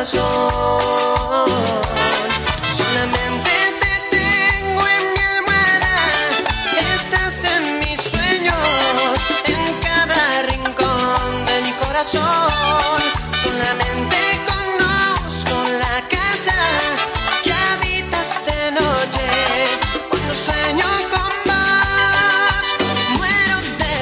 corazón. Solamente te tengo en mi almohada, estás en mis sueños, en cada rincón de mi corazón. Solamente conozco la casa que habitas de noche. Cuando sueño con vos, muero de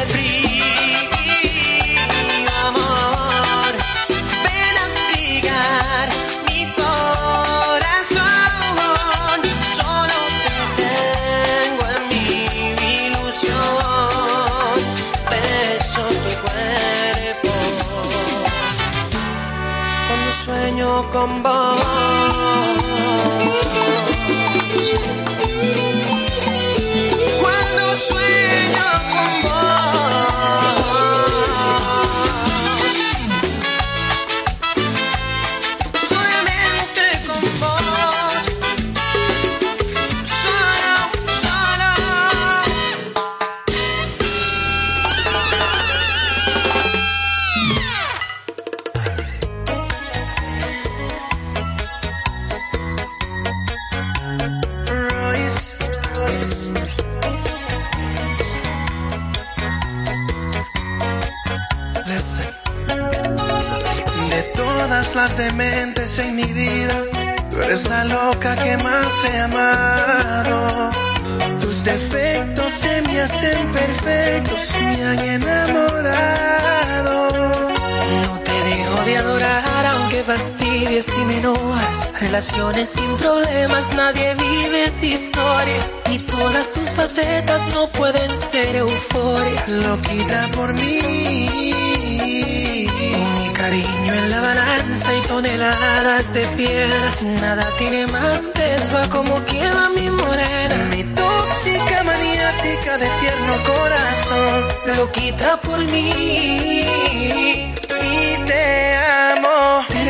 frío, amor. Ven a abrigar mi corazón. Solo te tengo en mi ilusión. Beso tu cuerpo cuando sueño con vos. Cuando sueño con vos, solamente con vos, solo, solo. De todas las dementes en mi vida, tú eres la loca que más he amado. Tus defectos se me hacen perfectos, me han enamorado. No te dejo de adorar aunque fastidies y me enojas. Relaciones sin problemas, nadie vive esa historia. Y todas tus facetas no pueden ser euforia. Loquita por mí, Mi cariño en la balanza y toneladas de piedras. Nada tiene más peso a como quema mi morena. mi tóxica maniática de tierno corazón. Loquita por mí. Y te amo.